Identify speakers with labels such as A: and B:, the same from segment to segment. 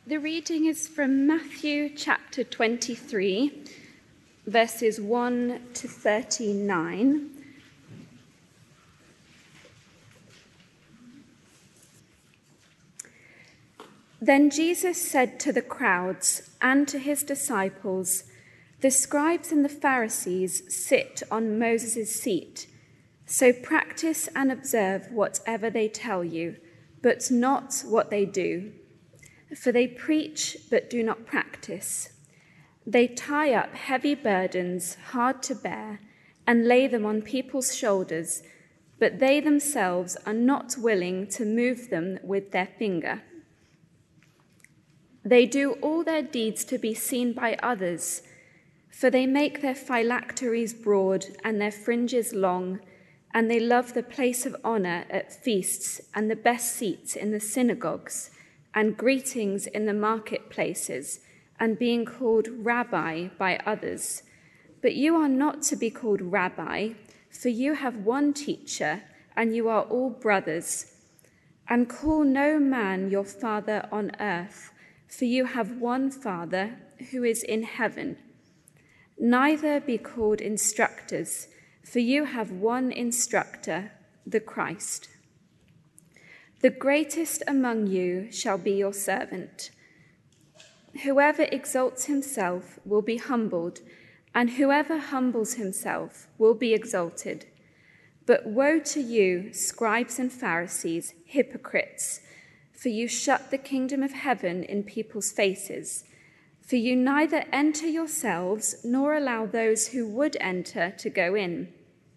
A: The reading is from Matthew chapter 23, verses 1 to 39. Then Jesus said to the crowds and to his disciples, "The scribes and the Pharisees sit on Moses' seat, so practice and observe whatever they tell you, but not what they do. For they preach but do not practice. They tie up heavy burdens hard to bear and lay them on people's shoulders, but they themselves are not willing to move them with their finger. They do all their deeds to be seen by others, for they make their phylacteries broad and their fringes long, and they love the place of honor at feasts and the best seats in the synagogues and greetings in the marketplaces and being called rabbi by others. But you are not to be called rabbi, for you have one teacher and you are all brothers. And call no man your father on earth, for you have one Father who is in heaven. Neither be called instructors, for you have one instructor, the Christ. The greatest among you shall be your servant. Whoever exalts himself will be humbled, and whoever humbles himself will be exalted. But woe to you, scribes and Pharisees, hypocrites, for you shut the kingdom of heaven in people's faces. For you neither enter yourselves nor allow those who would enter to go in.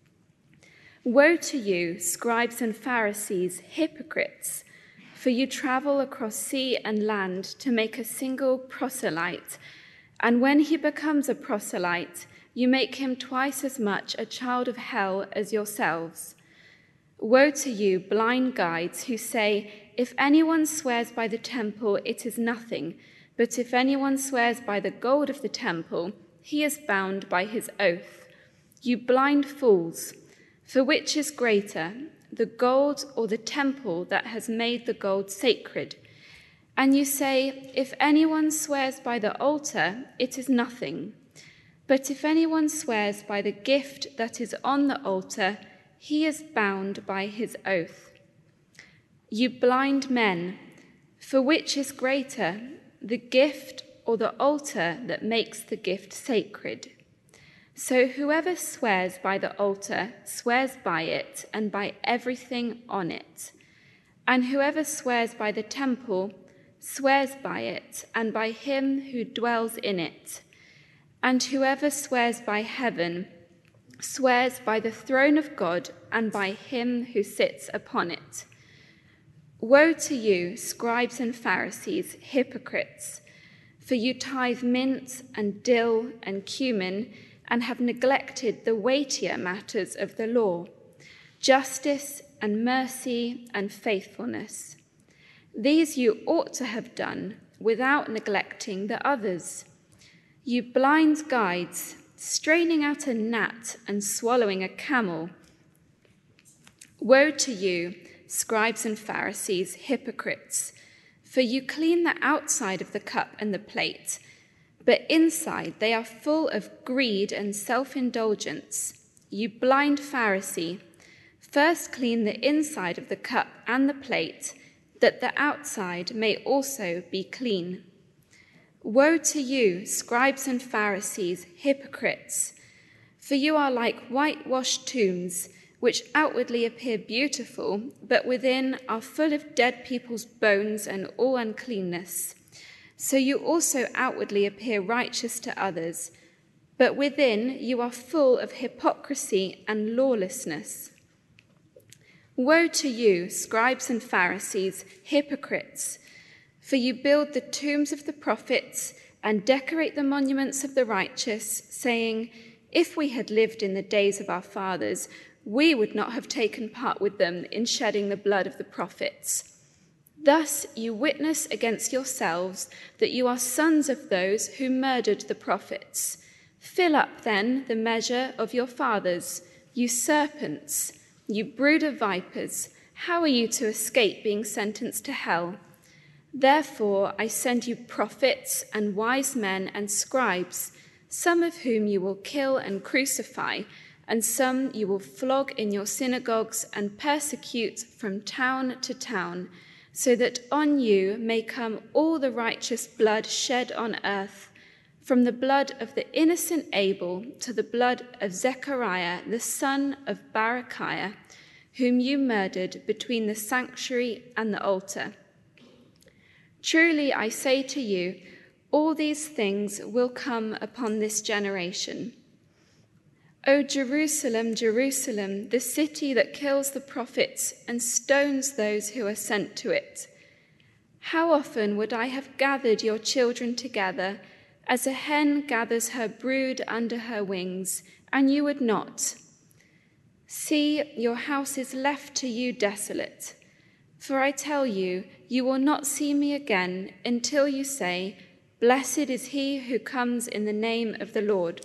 A: Woe to you, scribes and Pharisees, hypocrites, for you travel across sea and land to make a single proselyte, and when he becomes a proselyte, you make him twice as much a child of hell as yourselves. Woe to you, blind guides, who say, if anyone swears by the temple, it is nothing, but if anyone swears by the gold of the temple, he is bound by his oath. You blind fools! For which is greater, the gold or the temple that has made the gold sacred? And you say, if anyone swears by the altar, it is nothing. But if anyone swears by the gift that is on the altar, he is bound by his oath. You blind men, for which is greater, the gift or the altar that makes the gift sacred? So whoever swears by the altar swears by it and by everything on it. And whoever swears by the temple swears by it and by him who dwells in it. And whoever swears by heaven swears by the throne of God and by him who sits upon it. Woe to you, scribes and Pharisees, hypocrites, for you tithe mint and dill and cumin, and have neglected the weightier matters of the law, justice and mercy and faithfulness. These you ought to have done without neglecting the others. You blind guides, straining out a gnat and swallowing a camel. Woe to you, scribes and Pharisees, hypocrites, for you clean the outside of the cup and the plate, but inside they are full of greed and self-indulgence. You blind Pharisee, first clean the inside of the cup and the plate, that the outside may also be clean. Woe to you, scribes and Pharisees, hypocrites, for you are like whitewashed tombs, which outwardly appear beautiful, but within are full of dead people's bones and all uncleanness. So you also outwardly appear righteous to others, but within you are full of hypocrisy and lawlessness. Woe to you, scribes and Pharisees, hypocrites, for you build the tombs of the prophets and decorate the monuments of the righteous, saying, if we had lived in the days of our fathers, we would not have taken part with them in shedding the blood of the prophets. Thus you witness against yourselves that you are sons of those who murdered the prophets. Fill up, then, the measure of your fathers, you serpents, you brood of vipers. How are you to escape being sentenced to hell? Therefore I send you prophets and wise men and scribes, some of whom you will kill and crucify, and some you will flog in your synagogues and persecute from town to town, so that on you may come all the righteous blood shed on earth, from the blood of the innocent Abel to the blood of Zechariah, the son of Berechiah, whom you murdered between the sanctuary and the altar. Truly I say to you, all these things will come upon this generation. O Jerusalem, Jerusalem, the city that kills the prophets and stones those who are sent to it. How often would I have gathered your children together, as a hen gathers her brood under her wings, and you would not. See, your house is left to you desolate. For I tell you, you will not see me again until you say, Blessed is he who comes in the name of the Lord.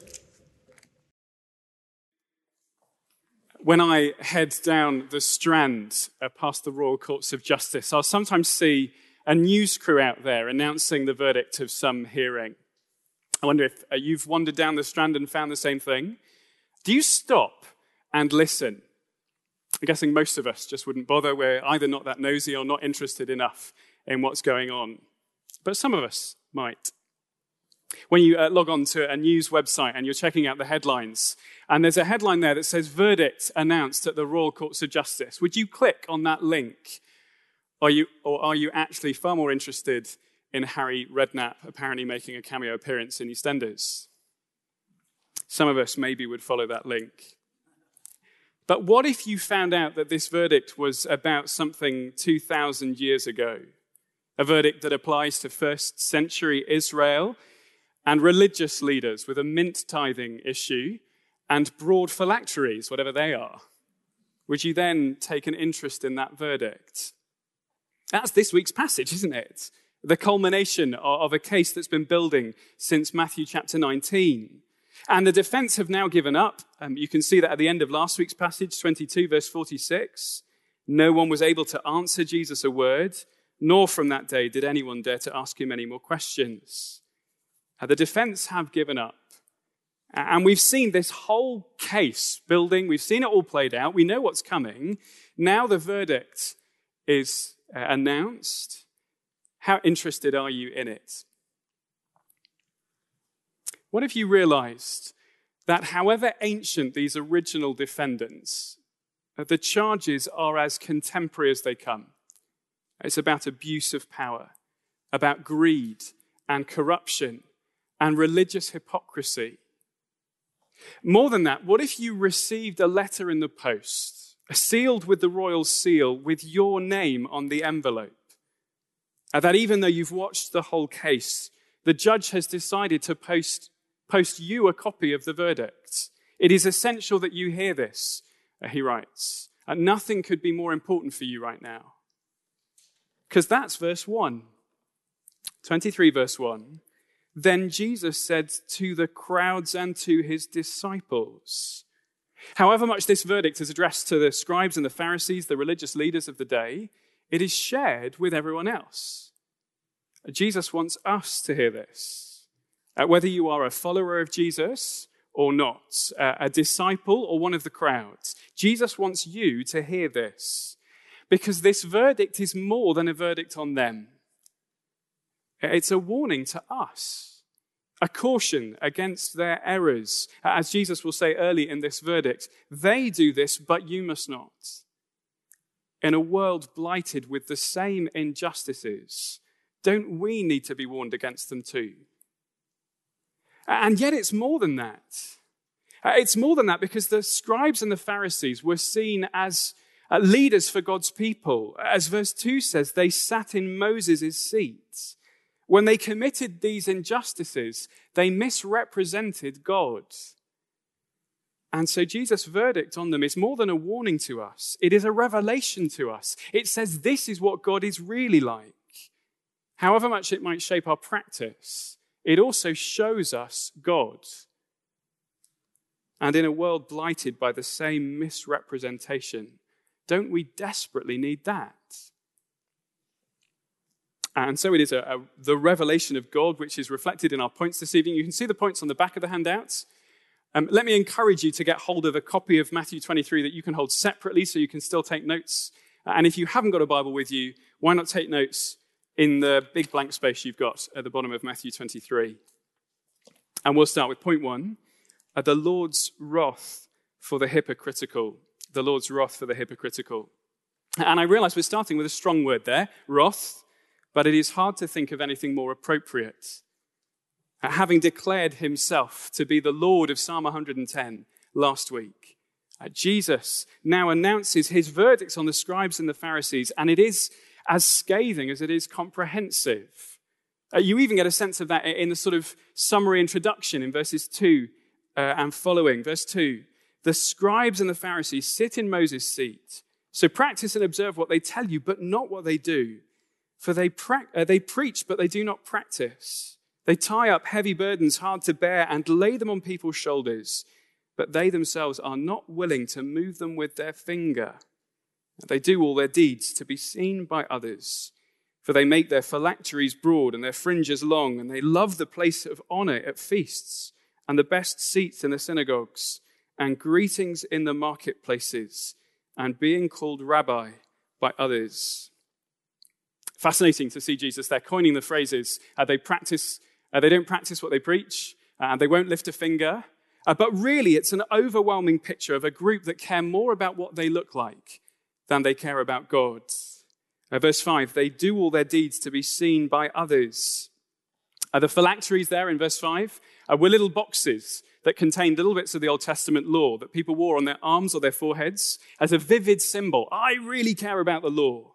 B: When I head down the Strand past the Royal Courts of Justice, I'll sometimes see a news crew out there announcing the verdict of some hearing. I wonder if you've wandered down the Strand and found the same thing. Do you stop and listen? I'm guessing most of us just wouldn't bother. We're either not that nosy or not interested enough in what's going on. But some of us might. When you log on to a news website and you're checking out the headlines, and there's a headline there that says, verdict announced at the Royal Courts of Justice, would you click on that link? Or are you actually far more interested in Harry Redknapp apparently making a cameo appearance in EastEnders? Some of us maybe would follow that link. But what if you found out that this verdict was about something 2,000 years ago? A verdict that applies to first century Israel and religious leaders with a mint tithing issue and broad phylacteries, whatever they are. Would you then take an interest in that verdict? That's this week's passage, isn't it? The culmination of a case that's been building since Matthew chapter 19. And the defense have now given up. You can see that at the end of last week's passage, 22, verse 46. No one was able to answer Jesus a word, nor from that day did anyone dare to ask him any more questions. The defense have given up. And we've seen this whole case building. We've seen it all played out. We know what's coming. Now the verdict is announced. How interested are you in it? What if you realized that however ancient these original defendants, the charges are as contemporary as they come? It's about abuse of power, about greed and corruption and religious hypocrisy. More than that, what if you received a letter in the post, sealed with the royal seal, with your name on the envelope? That even though you've watched the whole case, the judge has decided to post you a copy of the verdict. It is essential that you hear this, he writes. Nothing could be more important for you right now. Because that's verse 1. 23 verse 1. Then Jesus said to the crowds and to his disciples. However much this verdict is addressed to the scribes and the Pharisees, the religious leaders of the day, it is shared with everyone else. Jesus wants us to hear this. Whether you are a follower of Jesus or not, a disciple or one of the crowds, Jesus wants you to hear this. Because this verdict is more than a verdict on them. It's a warning to us, a caution against their errors. As Jesus will say early in this verdict, they do this, but you must not. In a world blighted with the same injustices, don't we need to be warned against them too? And yet it's more than that. It's more than that because the scribes and the Pharisees were seen as leaders for God's people. As verse 2 says, they sat in Moses' seat. When they committed these injustices, they misrepresented God. And so Jesus' verdict on them is more than a warning to us. It is a revelation to us. It says this is what God is really like. However much it might shape our practice, it also shows us God. And in a world blighted by the same misrepresentation, don't we desperately need that? And so it is the revelation of God, which is reflected in our points this evening. You can see the points on the back of the handouts. Let me encourage you to get hold of a copy of Matthew 23 that you can hold separately so you can still take notes. And if you haven't got a Bible with you, why not take notes in the big blank space you've got at the bottom of Matthew 23. And we'll start with point 1, the Lord's wrath for the hypocritical. The Lord's wrath for the hypocritical. And I realize we're starting with a strong word there, wrath, but it is hard to think of anything more appropriate. Having declared himself to be the Lord of Psalm 110 last week, Jesus now announces his verdicts on the scribes and the Pharisees, and it is as scathing as it is comprehensive. You even get a sense of that in the sort of summary introduction in verses 2 and following. Verse 2, the scribes and the Pharisees sit in Moses' seat, so practice and observe what they tell you, but not what they do. For they preach, but they do not practice. They tie up heavy burdens hard to bear and lay them on people's shoulders, but they themselves are not willing to move them with their finger. They do all their deeds to be seen by others, for they make their phylacteries broad and their fringes long, and they love the place of honor at feasts and the best seats in the synagogues and greetings in the marketplaces and being called rabbi by others. Fascinating to see Jesus there coining the phrases. They don't practice what they preach, and they won't lift a finger. But really, it's an overwhelming picture of a group that care more about what they look like than they care about God. Verse 5, they do all their deeds to be seen by others. The phylacteries there in verse 5 were little boxes that contained little bits of the Old Testament law that people wore on their arms or their foreheads as a vivid symbol. I really care about the law.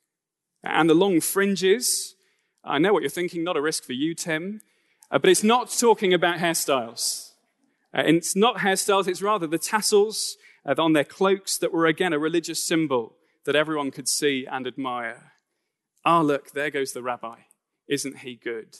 B: And the long fringes, I know what you're thinking, not a risk for you, Tim, but it's not talking about hairstyles. It's not hairstyles, it's rather the tassels on their cloaks that were again a religious symbol that everyone could see and admire. Look, there goes the rabbi. Isn't he good?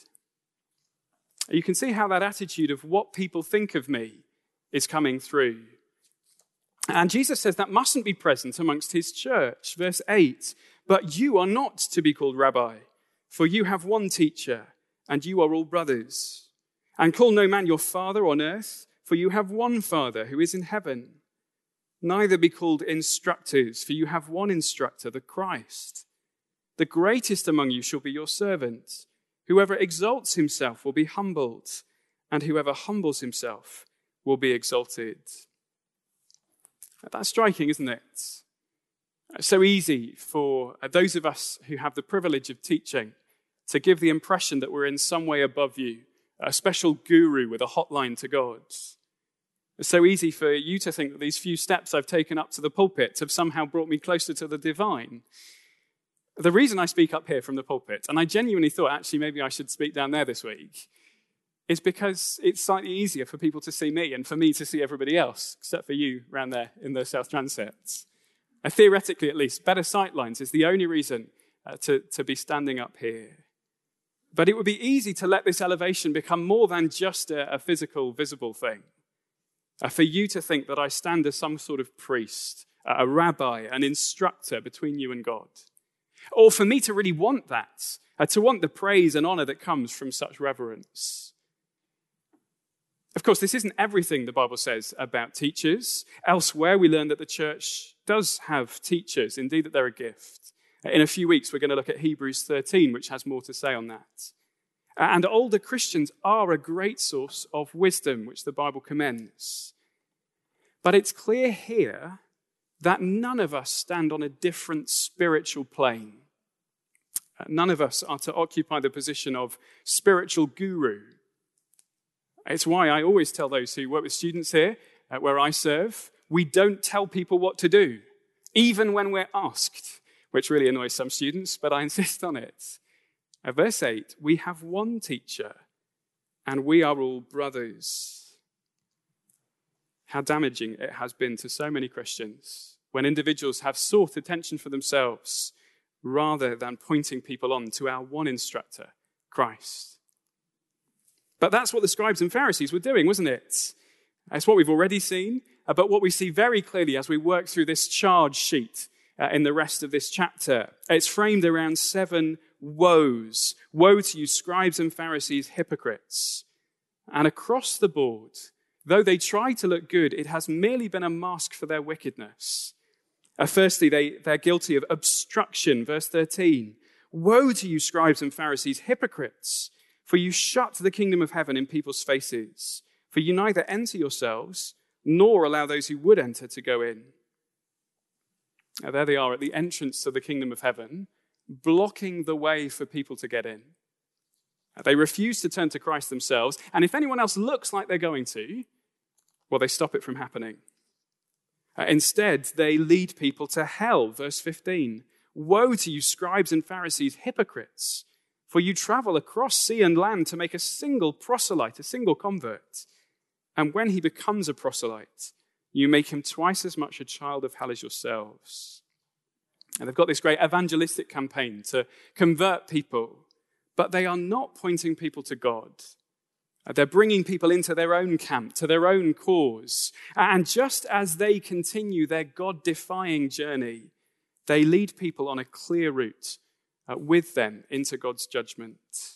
B: You can see how that attitude of what people think of me is coming through. And Jesus says that mustn't be present amongst his church. Verse 8, but you are not to be called rabbi, for you have one teacher, and you are all brothers. And call no man your father on earth, for you have one Father who is in heaven. Neither be called instructors, for you have one instructor, the Christ. The greatest among you shall be your servant. Whoever exalts himself will be humbled, and whoever humbles himself will be exalted. That's striking, isn't it? So easy for those of us who have the privilege of teaching to give the impression that we're in some way above you, a special guru with a hotline to God. It's so easy for you to think that these few steps I've taken up to the pulpit have somehow brought me closer to the divine. The reason I speak up here from the pulpit, and I genuinely thought actually maybe I should speak down there this week, is because it's slightly easier for people to see me and for me to see everybody else, except for you around there in the South Transept. Theoretically, at least, better sightlines is the only reason to be standing up here. But it would be easy to let this elevation become more than just a physical, visible thing. For you to think that I stand as some sort of priest, a rabbi, an instructor between you and God. Or for me to really want that, to want the praise and honor that comes from such reverence. Of course, this isn't everything the Bible says about teachers. Elsewhere, we learn that the church does have teachers, indeed that they're a gift. In a few weeks, we're going to look at Hebrews 13, which has more to say on that. And older Christians are a great source of wisdom, which the Bible commends. But it's clear here that none of us stand on a different spiritual plane. None of us are to occupy the position of spiritual guru. It's why I always tell those who work with students here, where I serve, we don't tell people what to do, even when we're asked, which really annoys some students, but I insist on it. Verse 8, we have one teacher, and we are all brothers. How damaging it has been to so many Christians when individuals have sought attention for themselves rather than pointing people on to our one instructor, Christ. But that's what the scribes and Pharisees were doing, wasn't it? It's what we've already seen, but what we see very clearly as we work through this charge sheet in the rest of this chapter. It's framed around 7 woes. Woe to you, scribes and Pharisees, hypocrites. And across the board, though they try to look good, it has merely been a mask for their wickedness. Firstly, they're guilty of obstruction. Verse 13. Woe to you, scribes and Pharisees, hypocrites, for you shut the kingdom of heaven in people's faces. For you neither enter yourselves, nor allow those who would enter to go in. Now, there they are at the entrance to the kingdom of heaven, blocking the way for people to get in. They refuse to turn to Christ themselves, and if anyone else looks like they're going to, well, they stop it from happening. Instead, they lead people to hell. Verse 15. Woe to you, scribes and Pharisees, hypocrites, for you travel across sea and land to make a single proselyte, a single convert. And when he becomes a proselyte, you make him twice as much a child of hell as yourselves. And they've got this great evangelistic campaign to convert people, but they are not pointing people to God. They're bringing people into their own camp, to their own cause. And just as they continue their God-defying journey, they lead people on a clear route with them into God's judgment.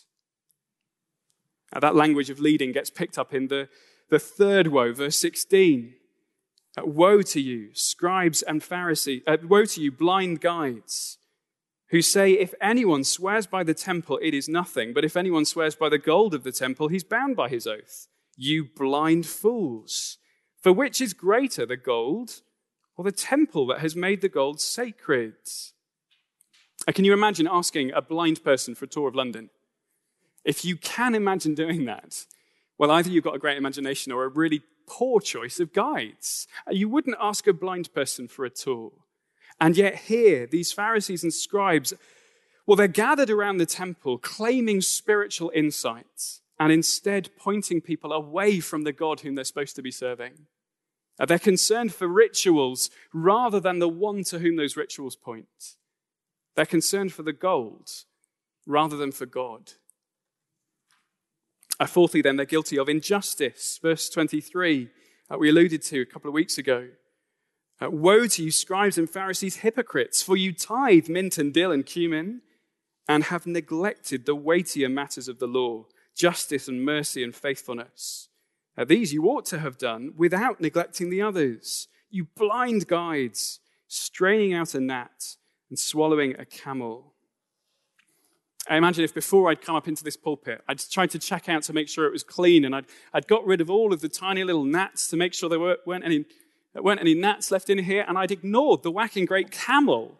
B: That language of leading gets picked up in the third woe, verse 16. Woe to you, scribes and Pharisees, woe to you, blind guides, who say, if anyone swears by the temple, it is nothing. But if anyone swears by the gold of the temple, he's bound by his oath. You blind fools. For which is greater, the gold or the temple that has made the gold sacred? Can you imagine asking a blind person for a tour of London? If you can imagine doing that, well, either you've got a great imagination or a really poor choice of guides. You wouldn't ask a blind person for a tour. And yet here, these Pharisees and scribes, well, they're gathered around the temple claiming spiritual insight and instead pointing people away from the God whom they're supposed to be serving. They're concerned for rituals rather than the one to whom those rituals point. They're concerned for the gold rather than for God. Fourthly, then, they're guilty of injustice. Verse 23, we alluded to a couple of weeks ago. Woe to you, scribes and Pharisees, hypocrites, for you tithe mint and dill and cumin and have neglected the weightier matters of the law, justice and mercy and faithfulness. These you ought to have done without neglecting the others. You blind guides, straining out a gnat and swallowing a camel. I imagine if before I'd come up into this pulpit, I'd tried to check out to make sure it was clean, and I'd got rid of all of the tiny little gnats to make sure there weren't any gnats left in here, and I'd ignored the whacking great camel.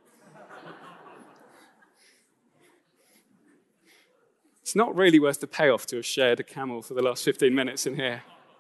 B: It's not really worth the payoff to have shared a camel for the last 15 minutes in here.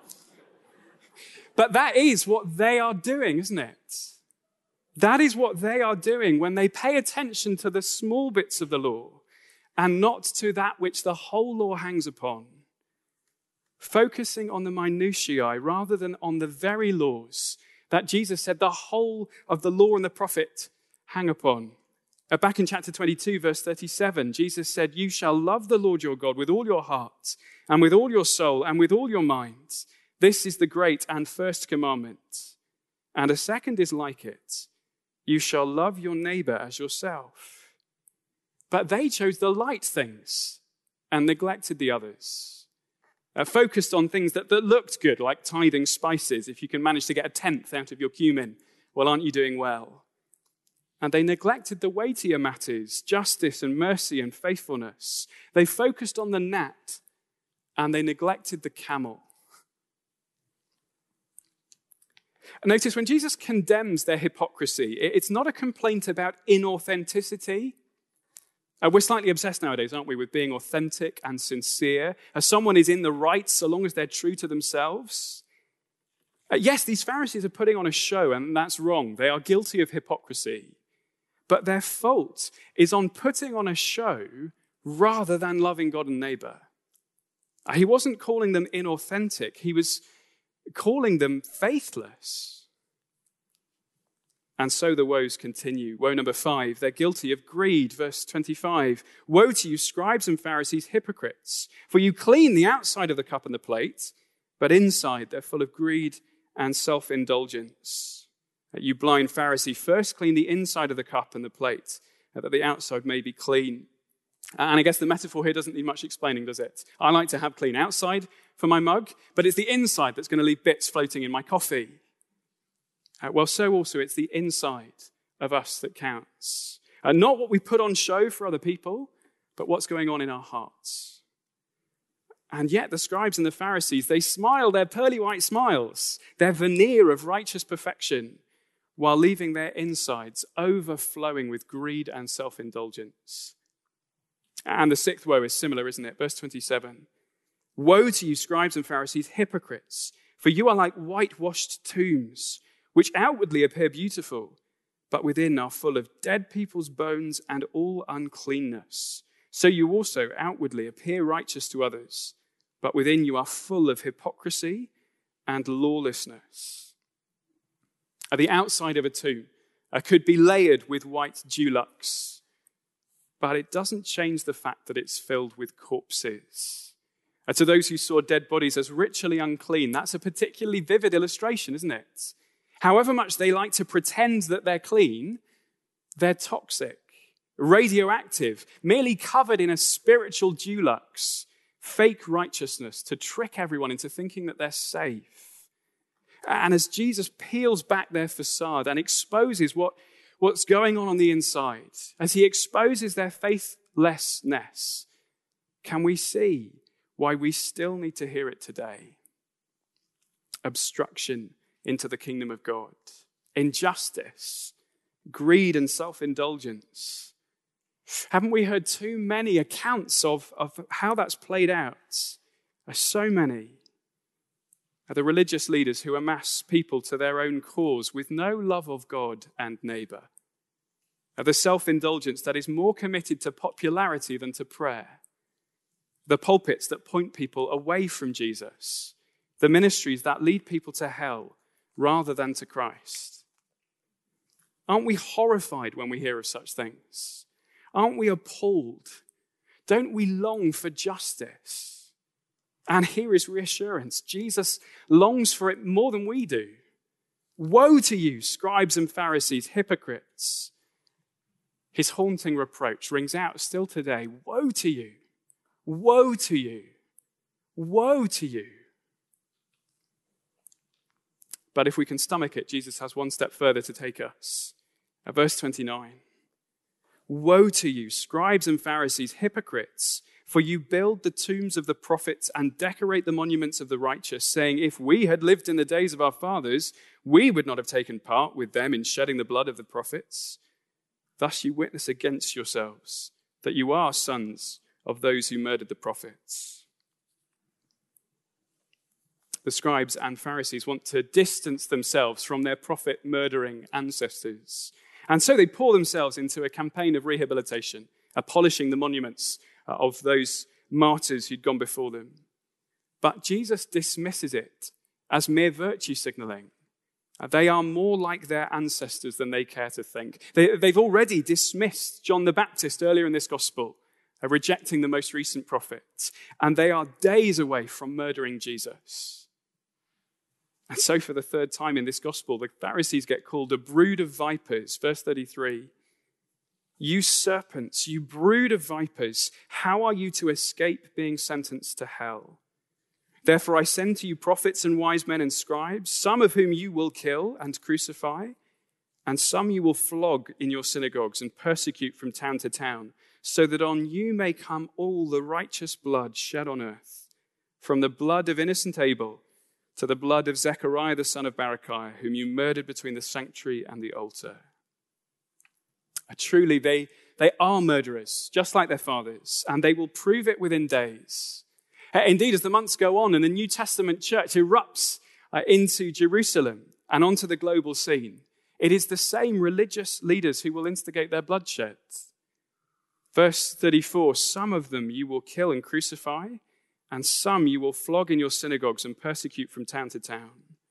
B: But that is what they are doing, isn't it? That is what they are doing when they pay attention to the small bits of the law and not to that which the whole law hangs upon. Focusing on the minutiae rather than on the very laws that Jesus said the whole of the law and the prophet hang upon. Back in chapter 22, verse 37, Jesus said, you shall love the Lord your God with all your heart and with all your soul and with all your mind. This is the great and first commandment. And a second is like it. You shall love your neighbor as yourself. But they chose the light things and neglected the others. Focused on things that looked good, like tithing spices. If you can manage to get a tenth out of your cumin, well, aren't you doing well? And they neglected the weightier matters, justice and mercy and faithfulness. They focused on the gnat and they neglected the camel. Notice when Jesus condemns their hypocrisy, it's not a complaint about inauthenticity. We're slightly obsessed nowadays, aren't we, with being authentic and sincere. Someone is in the right so long as they're true to themselves. Yes, these Pharisees are putting on a show, and that's wrong. They are guilty of hypocrisy. But their fault is on putting on a show rather than loving God and neighbor. He wasn't calling them inauthentic. He was calling them faithless. And so the woes continue. Woe number 5, they're guilty of greed. Verse 25, woe to you, scribes and Pharisees, hypocrites, for you clean the outside of the cup and the plate, but inside they're full of greed and self-indulgence. You blind Pharisee, first clean the inside of the cup and the plate, that the outside may be clean. And I guess the metaphor here doesn't need much explaining, does it? I like to have clean outside for my mug, but it's the inside that's going to leave bits floating in my coffee. Well, so also it's the inside of us that counts. Not what we put on show for other people, but what's going on in our hearts. And yet the scribes and the Pharisees, they smile their pearly white smiles, their veneer of righteous perfection, while leaving their insides overflowing with greed and self-indulgence. And the sixth woe is similar, isn't it? Verse 27. Woe to you, scribes and Pharisees, hypocrites, for you are like whitewashed tombs, which outwardly appear beautiful, but within are full of dead people's bones and all uncleanness. So you also outwardly appear righteous to others, but within you are full of hypocrisy and lawlessness. The outside of a tomb could be layered with white dewlux, but it doesn't change the fact that it's filled with corpses. To those who saw dead bodies as ritually unclean, that's a particularly vivid illustration, isn't it? However much they like to pretend that they're clean, they're toxic, radioactive, merely covered in a spiritual dewlux, fake righteousness to trick everyone into thinking that they're safe. And as Jesus peels back their facade and exposes what's going on the inside, as he exposes their faithlessness, can we see why we still need to hear it today? Obstruction into the kingdom of God, injustice, greed and self-indulgence. Haven't we heard too many accounts of how that's played out? So many. The religious leaders who amass people to their own cause with no love of God and neighbor. The self-indulgence that is more committed to popularity than to prayer. The pulpits that point people away from Jesus. The ministries that lead people to hell rather than to Christ. Aren't we horrified when we hear of such things? Aren't we appalled? Don't we long for justice? And here is reassurance. Jesus longs for it more than we do. Woe to you, scribes and Pharisees, hypocrites. His haunting reproach rings out still today. Woe to you. Woe to you. Woe to you. But if we can stomach it, Jesus has one step further to take us. Verse 29. Woe to you, scribes and Pharisees, hypocrites, for you build the tombs of the prophets and decorate the monuments of the righteous, saying, if we had lived in the days of our fathers, we would not have taken part with them in shedding the blood of the prophets. Thus you witness against yourselves that you are sons of those who murdered the prophets. The scribes and Pharisees want to distance themselves from their prophet-murdering ancestors. And so they pour themselves into a campaign of rehabilitation, polishing the monuments of those martyrs who'd gone before them. But Jesus dismisses it as mere virtue signaling. They are more like their ancestors than they care to think. They've already dismissed John the Baptist earlier in this gospel, rejecting the most recent prophets. And they are days away from murdering Jesus. And so for the third time in this gospel, the Pharisees get called a brood of vipers. Verse 33. You serpents, you brood of vipers, how are you to escape being sentenced to hell? Therefore I send to you prophets and wise men and scribes, some of whom you will kill and crucify, and some you will flog in your synagogues and persecute from town to town, so that on you may come all the righteous blood shed on earth, from the blood of innocent Abel to the blood of Zechariah the son of Barachiah, whom you murdered between the sanctuary and the altar. Truly, they are murderers, just like their fathers, and they will prove it within days. Indeed, as the months go on and the New Testament church erupts into Jerusalem and onto the global scene, it is the same religious leaders who will instigate their bloodshed. Verse 34, some of them you will kill and crucify, and some you will flog in your synagogues and persecute from town to town.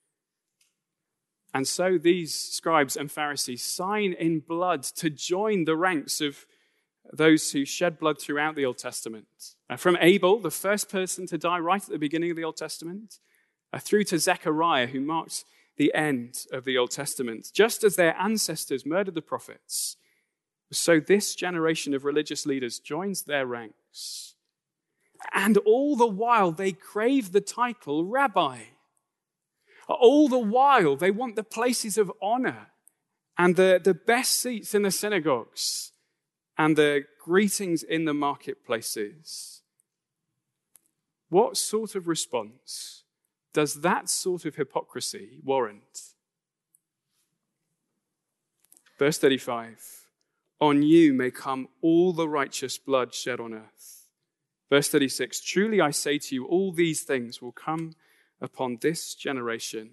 B: And so these scribes and Pharisees sign in blood to join the ranks of those who shed blood throughout the Old Testament. From Abel, the first person to die right at the beginning of the Old Testament, through to Zechariah, who marked the end of the Old Testament. Just as their ancestors murdered the prophets, So this generation of religious leaders joins their ranks. And all the while they crave the title rabbi. All the while they want the places of honor and the best seats in the synagogues and the greetings in the marketplaces. What sort of response does that sort of hypocrisy warrant? Verse 35, on you may come all the righteous blood shed on earth. Verse 36, truly I say to you, all these things will come upon this generation.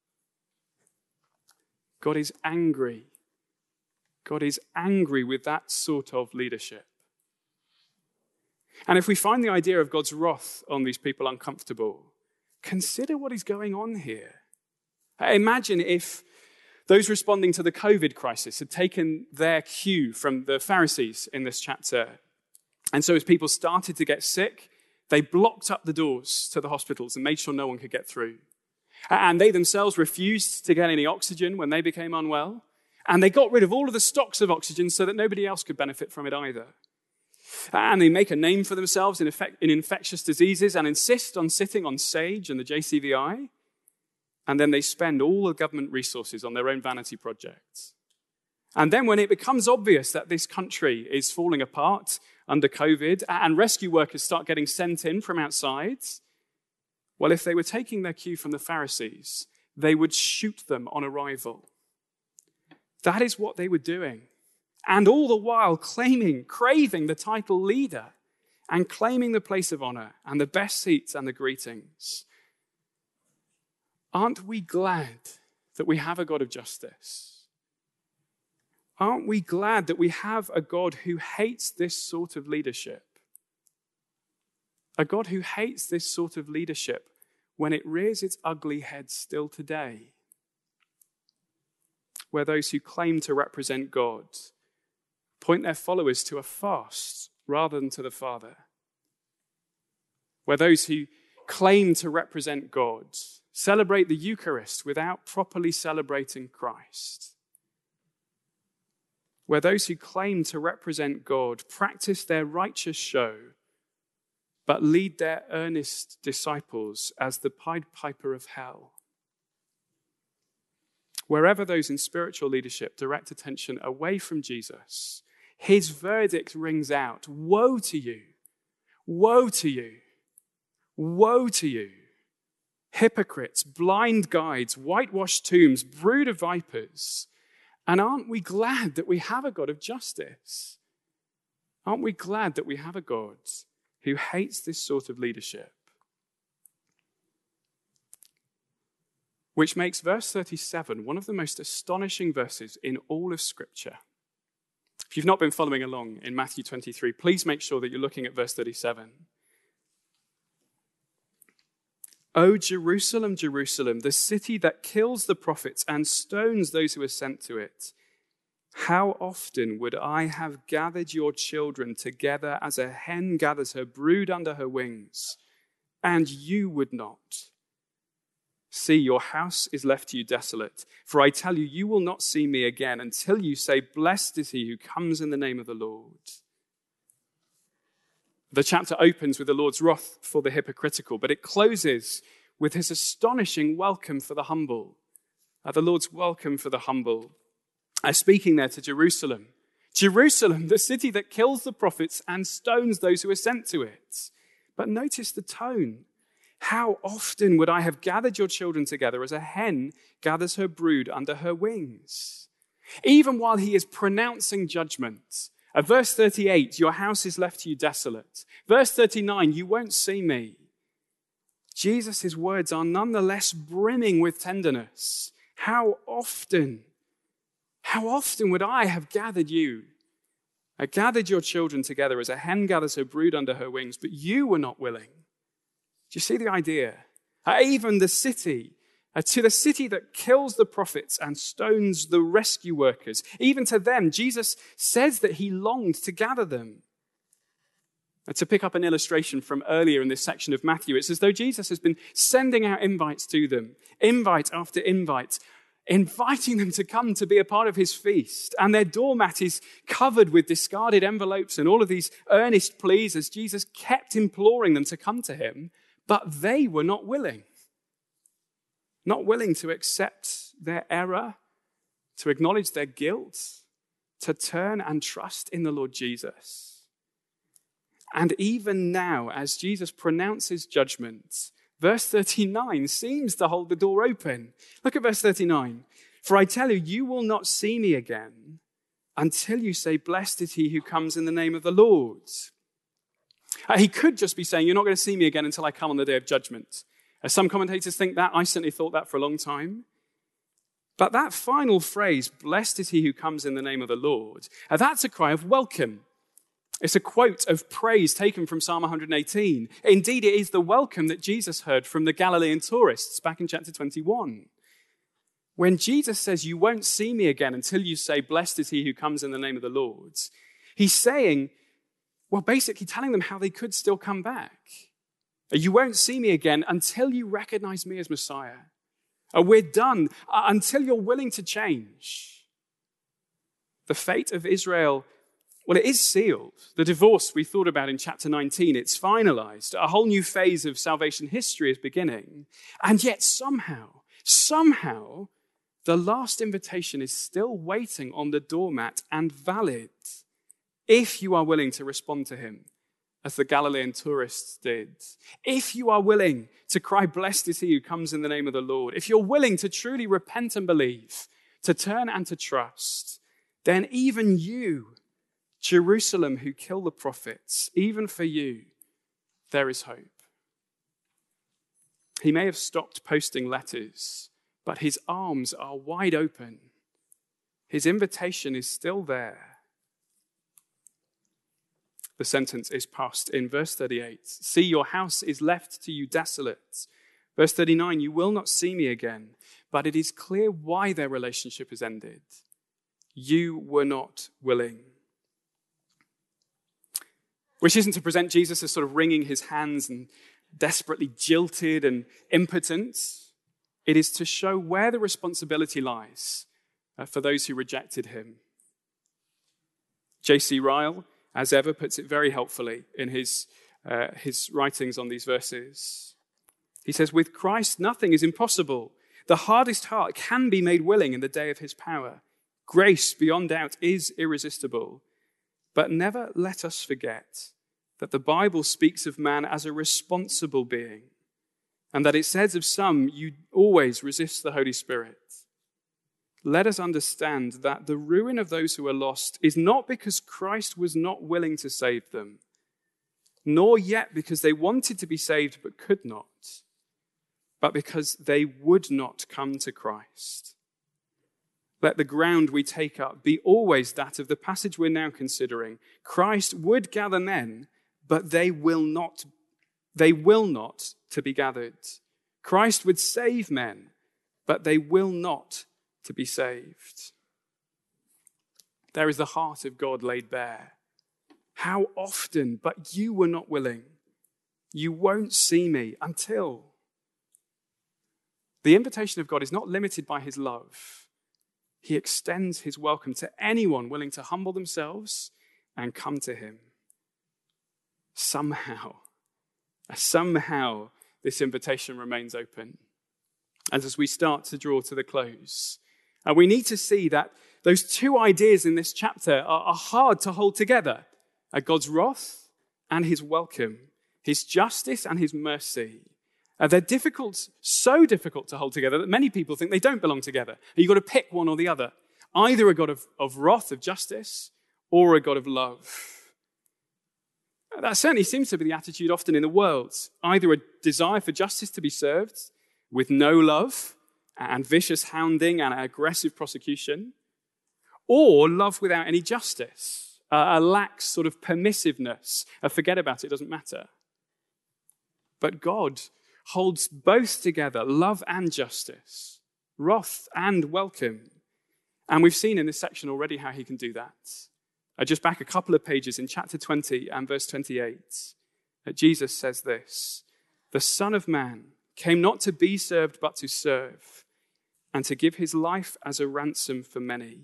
B: God is angry. God is angry with that sort of leadership. And if we find the idea of God's wrath on these people uncomfortable, consider what is going on here. Imagine if those responding to the COVID crisis had taken their cue from the Pharisees in this chapter. And so as people started to get sick, they blocked up the doors to the hospitals and made sure no one could get through. And they themselves refused to get any oxygen when they became unwell. And they got rid of all of the stocks of oxygen so that nobody else could benefit from it either. And they make a name for themselves in infectious diseases and insist on sitting on SAGE and the JCVI. And then they spend all the government resources on their own vanity projects. And then when it becomes obvious that this country is falling apart under COVID and rescue workers start getting sent in from outside, well, if they were taking their cue from the Pharisees, they would shoot them on arrival. That is what they were doing. And all the while craving the title leader and claiming the place of honor and the best seats and the greetings. Aren't we glad that we have a God of justice? Aren't we glad that we have a God who hates this sort of leadership? A God who hates this sort of leadership when it rears its ugly head still today. Where those who claim to represent God point their followers to a fast rather than to the Father. Where those who claim to represent God celebrate the Eucharist without properly celebrating Christ. Where those who claim to represent God practice their righteous show, but lead their earnest disciples as the Pied Piper of hell. Wherever those in spiritual leadership direct attention away from Jesus, his verdict rings out, woe to you, woe to you, woe to you. Hypocrites, blind guides, whitewashed tombs, brood of vipers. And aren't we glad that we have a God of justice? Aren't we glad that we have a God who hates this sort of leadership? Which makes verse 37 one of the most astonishing verses in all of Scripture. If you've not been following along in Matthew 23, please make sure that you're looking at verse 37. O Jerusalem, Jerusalem, the city that kills the prophets and stones those who are sent to it. How often would I have gathered your children together as a hen gathers her brood under her wings, and you would not? See, your house is left to you desolate. For I tell you, you will not see me again until you say, blessed is he who comes in the name of the Lord. The chapter opens with the Lord's wrath for the hypocritical, but it closes with his astonishing welcome for the humble. The Lord's welcome for the humble. Speaking there to Jerusalem. Jerusalem, the city that kills the prophets and stones those who are sent to it. But notice the tone. How often would I have gathered your children together as a hen gathers her brood under her wings? Even while he is pronouncing judgment. Verse 38, your house is left to you desolate. Verse 39, you won't see me. Jesus' words are nonetheless brimming with tenderness. How often would I have gathered you? I gathered your children together as a hen gathers her brood under her wings, but you were not willing. Do you see the idea? Even the city, to the city that kills the prophets and stones the rescue workers, even to them, Jesus says that he longed to gather them. And to pick up an illustration from earlier in this section of Matthew, it's as though Jesus has been sending out invites to them, invite after invite, inviting them to come to be a part of his feast. And their doormat is covered with discarded envelopes and all of these earnest pleas as Jesus kept imploring them to come to him. But they were not willing to accept their error, to acknowledge their guilt, to turn and trust in the Lord Jesus. And even now, as Jesus pronounces judgment, verse 39 seems to hold the door open. Look at verse 39. For I tell you, you will not see me again until you say, blessed is he who comes in the name of the Lord. He could just be saying, you're not going to see me again until I come on the day of judgment. Some commentators think that. I certainly thought that for a long time. But that final phrase, blessed is he who comes in the name of the Lord, that's a cry of welcome. It's a quote of praise taken from Psalm 118. Indeed, it is the welcome that Jesus heard from the Galilean tourists back in chapter 21. When Jesus says, you won't see me again until you say, blessed is he who comes in the name of the Lord, he's saying, well, basically telling them how they could still come back. You won't see me again until you recognize me as Messiah. We're done until you're willing to change. The fate of Israel, well, it is sealed. The divorce we thought about in chapter 19, it's finalized. A whole new phase of salvation history is beginning. And yet somehow, the last invitation is still waiting on the doormat and valid if you are willing to respond to him as the Galilean tourists did. If you are willing to cry, blessed is he who comes in the name of the Lord. If you're willing to truly repent and believe, to turn and to trust, then even you, Jerusalem, who kill the prophets, even for you, there is hope. He may have stopped posting letters, but his arms are wide open. His invitation is still there. The sentence is passed in verse 38. See, your house is left to you desolate. Verse 39, you will not see me again, but it is clear why their relationship has ended. You were not willing. Which isn't to present Jesus as sort of wringing his hands and desperately jilted and impotent. It is to show where the responsibility lies for those who rejected him. J.C. Ryle, as ever, puts it very helpfully in his writings on these verses. He says, with Christ, nothing is impossible. The hardest heart can be made willing in the day of his power. Grace, beyond doubt, is irresistible. But never let us forget that the Bible speaks of man as a responsible being, and that it says of some, you always resist the Holy Spirit. Let us understand that the ruin of those who are lost is not because Christ was not willing to save them, nor yet because they wanted to be saved but could not, but because they would not come to Christ. Let the ground we take up be always that of the passage we're now considering. Christ would gather men, but they will not to be gathered. Christ would save men, but they will not to be saved. There is the heart of God laid bare. How often, but you were not willing. You won't see me until. The invitation of God is not limited by his love. He extends his welcome to anyone willing to humble themselves and come to him. Somehow, this invitation remains open. And as we start to draw to the close, we need to see that those two ideas in this chapter are hard to hold together. God's wrath and his welcome, his justice and his mercy. They're difficult, so difficult to hold together that many people think they don't belong together. You've got to pick one or the other. Either a God of wrath, of justice, or a God of love. That certainly seems to be the attitude often in the world. Either a desire for justice to be served with no love and vicious hounding and aggressive prosecution, or love without any justice, a lax sort of permissiveness, a forget about it, doesn't matter. But God holds both together, love and justice, wrath and welcome. And we've seen in this section already how he can do that. Just back a couple of pages in chapter 20 and verse 28, Jesus says this, the Son of Man came not to be served but to serve, and to give his life as a ransom for many.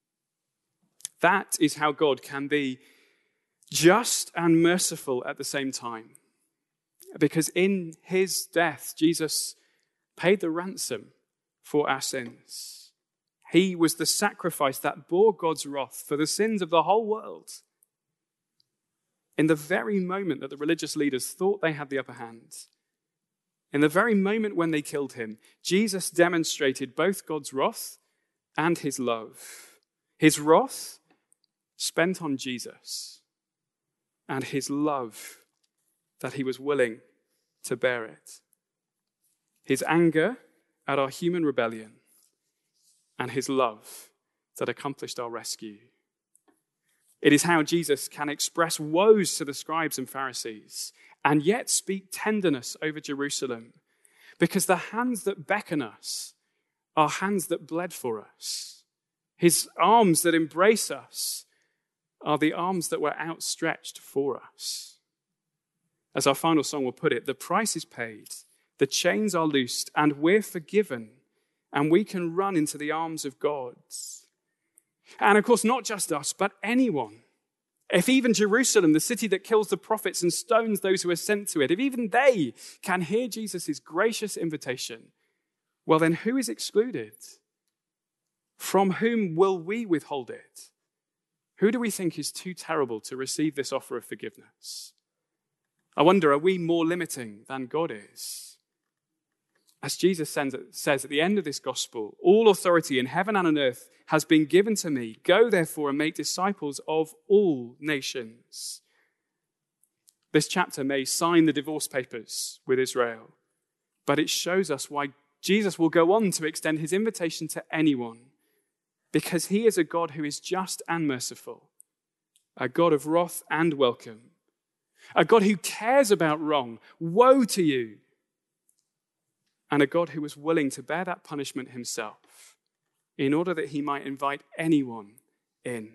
B: That is how God can be just and merciful at the same time. Because in his death, Jesus paid the ransom for our sins. He was the sacrifice that bore God's wrath for the sins of the whole world. In the very moment that the religious leaders thought they had the upper hand, in the very moment when they killed him, Jesus demonstrated both God's wrath and his love. His wrath spent on Jesus, and his love that he was willing to bear it. His anger at our human rebellion, and his love that accomplished our rescue. It is how Jesus can express woes to the scribes and Pharisees and yet speak tenderness over Jerusalem, because the hands that beckon us are hands that bled for us. His arms that embrace us are the arms that were outstretched for us. As our final song will put it, the price is paid, the chains are loosed, and we're forgiven, and we can run into the arms of God. And of course, not just us, but anyone. If even Jerusalem, the city that kills the prophets and stones those who are sent to it, if even they can hear Jesus' gracious invitation, well then who is excluded? From whom will we withhold it? Who do we think is too terrible to receive this offer of forgiveness? I wonder, are we more limiting than God is? As Jesus says at the end of this gospel, all authority in heaven and on earth has been given to me. Go therefore and make disciples of all nations. This chapter may sign the divorce papers with Israel, but it shows us why Jesus will go on to extend his invitation to anyone, because he is a God who is just and merciful, a God of wrath and welcome, a God who cares about wrong. Woe to you! And a God who was willing to bear that punishment himself in order that he might invite anyone in.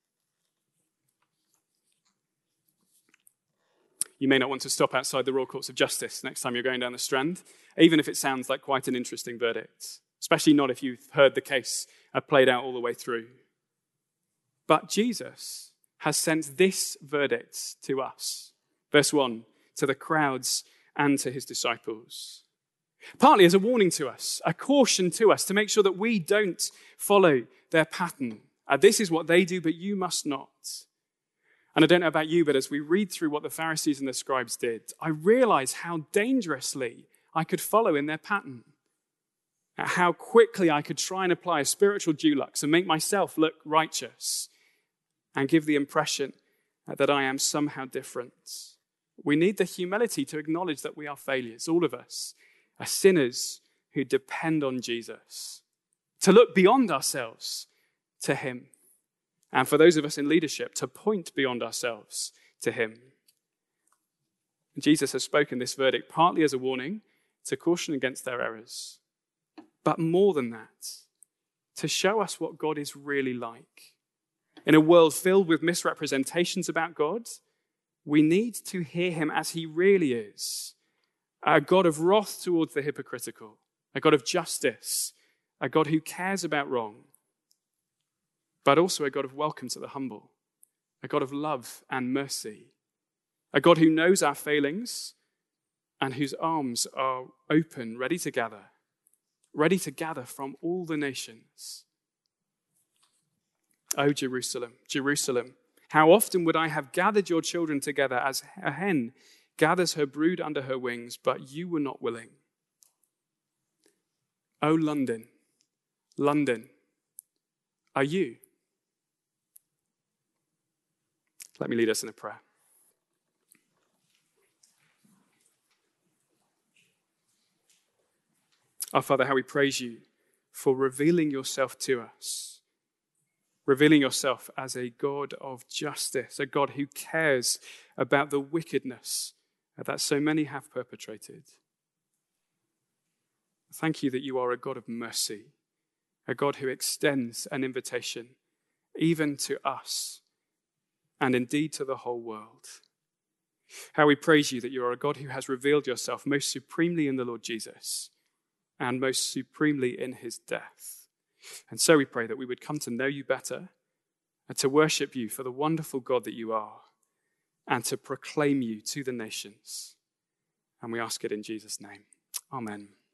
B: You may not want to stop outside the Royal Courts of Justice next time you're going down the Strand, even if it sounds like quite an interesting verdict, especially not if you've heard the case played out all the way through. But Jesus has sent this verdict to us. Verse 1, to the crowds and to his disciples. Partly as a warning to us, a caution to us to make sure that we don't follow their pattern. This is what they do, but you must not. And I don't know about you, but as we read through what the Pharisees and the scribes did, I realize how dangerously I could follow in their pattern. How quickly I could try and apply a spiritual dulux and make myself look righteous and give the impression that I am somehow different. We need the humility to acknowledge that we are failures, all of us, are sinners who depend on Jesus, to look beyond ourselves to him, and for those of us in leadership, to point beyond ourselves to him. Jesus has spoken this verdict partly as a warning, to caution against their errors, but more than that, to show us what God is really like. In a world filled with misrepresentations about God, we need to hear him as he really is. A God of wrath towards the hypocritical, a God of justice, a God who cares about wrong, but also a God of welcome to the humble, a God of love and mercy, a God who knows our failings and whose arms are open, ready to gather from all the nations. O Jerusalem, Jerusalem, how often would I have gathered your children together as a hen gathers her brood under her wings, but you were not willing. O London, London, are you? Let me lead us in a prayer. Our Father, how we praise you for revealing yourself to us, revealing yourself as a God of justice, a God who cares about the wickedness that so many have perpetrated. Thank you that you are a God of mercy, a God who extends an invitation even to us and indeed to the whole world. How we praise you that you are a God who has revealed yourself most supremely in the Lord Jesus, and most supremely in his death. And so we pray that we would come to know you better and to worship you for the wonderful God that you are and to proclaim you to the nations. And we ask it in Jesus' name. Amen.